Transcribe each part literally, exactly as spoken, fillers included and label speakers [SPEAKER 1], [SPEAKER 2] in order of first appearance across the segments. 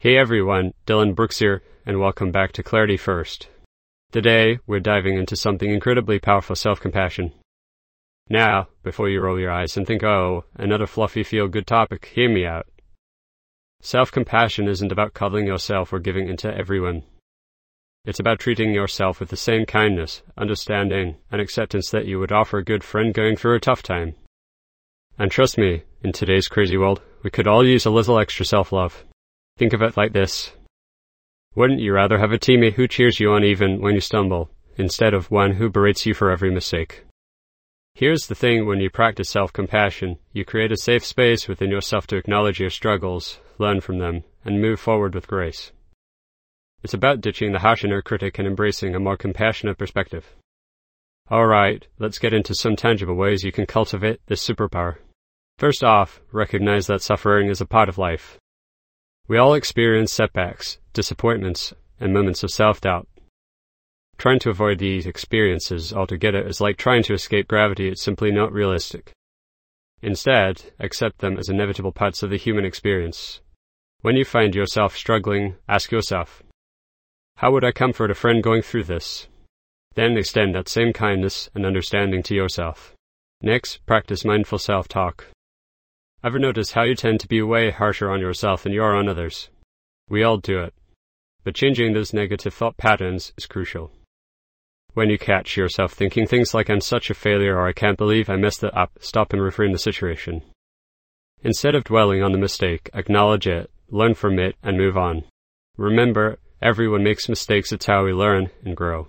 [SPEAKER 1] Hey everyone, Dylan Brooks here, and welcome back to Clarity First. Today, we're diving into something incredibly powerful, self-compassion. Now, before you roll your eyes and think, oh, another fluffy feel-good topic, hear me out. Self-compassion isn't about cuddling yourself or giving in to everyone. It's about treating yourself with the same kindness, understanding, and acceptance that you would offer a good friend going through a tough time. And trust me, in today's crazy world, we could all use a little extra self-love. Think of it like this. Wouldn't you rather have a teammate who cheers you on even when you stumble, instead of one who berates you for every mistake? Here's the thing: when you practice self-compassion, you create a safe space within yourself to acknowledge your struggles, learn from them, and move forward with grace. It's about ditching the harsh inner critic and embracing a more compassionate perspective. Alright, let's get into some tangible ways you can cultivate this superpower. First off, recognize that suffering is a part of life. We all experience setbacks, disappointments, and moments of self-doubt. Trying to avoid these experiences altogether is like trying to escape gravity. It's simply not realistic. Instead, accept them as inevitable parts of the human experience. When you find yourself struggling, ask yourself, how would I comfort a friend going through this? Then extend that same kindness and understanding to yourself. Next, practice mindful self-talk. Ever notice how you tend to be way harsher on yourself than you are on others? We all do it. But changing those negative thought patterns is crucial. When you catch yourself thinking things like, I'm such a failure, or I can't believe I messed it up, stop and reframe the situation. Instead of dwelling on the mistake, acknowledge it, learn from it, and move on. Remember, everyone makes mistakes. It's how we learn and grow.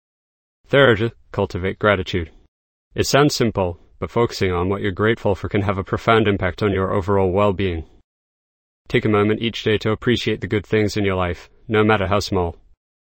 [SPEAKER 1] Third, cultivate gratitude. It sounds simple, but focusing on what you're grateful for can have a profound impact on your overall well-being. Take a moment each day to appreciate the good things in your life, no matter how small.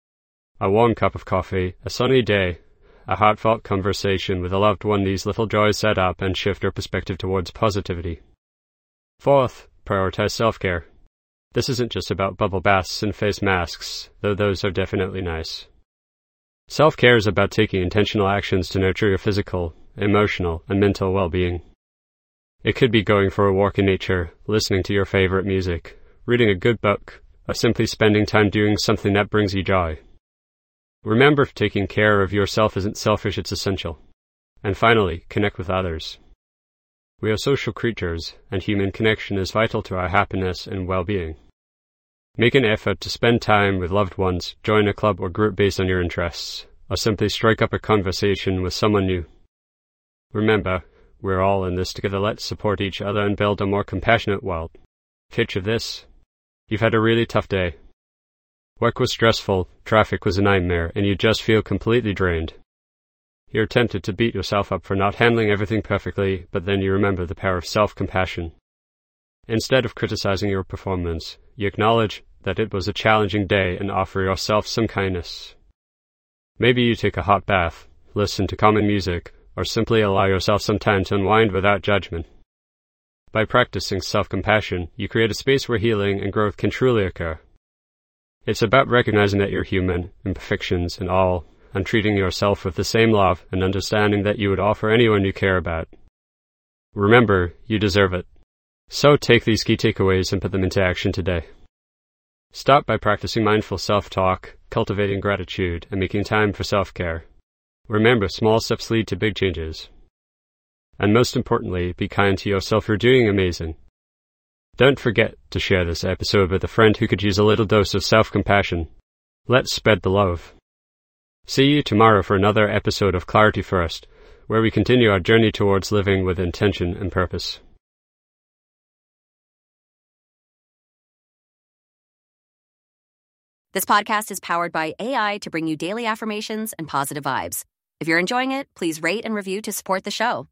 [SPEAKER 1] A warm cup of coffee, a sunny day, a heartfelt conversation with a loved one. These little joys set up and shift your perspective towards positivity. Fourth, prioritize self-care. This isn't just about bubble baths and face masks, though those are definitely nice. Self-care is about taking intentional actions to nurture your physical, emotional, and mental well-being. It could be going for a walk in nature, listening to your favorite music, reading a good book, or simply spending time doing something that brings you joy. Remember, taking care of yourself isn't selfish, it's essential. And finally, connect with others. We are social creatures, and human connection is vital to our happiness and well-being. Make an effort to spend time with loved ones, join a club or group based on your interests, or simply strike up a conversation with someone new. Remember, we're all in this together. Let's support each other and build a more compassionate world. Picture this. You've had a really tough day. Work was stressful, traffic was a nightmare, and you just feel completely drained. You're tempted to beat yourself up for not handling everything perfectly, but then you remember the power of self-compassion. Instead of criticizing your performance, you acknowledge that it was a challenging day and offer yourself some kindness. Maybe you take a hot bath, listen to calming music, or simply allow yourself some time to unwind without judgment. By practicing self-compassion, you create a space where healing and growth can truly occur. It's about recognizing that you're human, imperfections and all, and treating yourself with the same love and understanding that you would offer anyone you care about. Remember, you deserve it. So take these key takeaways and put them into action today. Start by practicing mindful self-talk, cultivating gratitude, and making time for self-care. Remember, small steps lead to big changes. And most importantly, be kind to yourself. You're doing amazing. Don't forget to share this episode with a friend who could use a little dose of self-compassion. Let's spread the love. See you tomorrow for another episode of Clarity First, where we continue our journey towards living with intention and purpose.
[SPEAKER 2] This podcast is powered by A I to bring you daily affirmations and positive vibes. If you're enjoying it, please rate and review to support the show.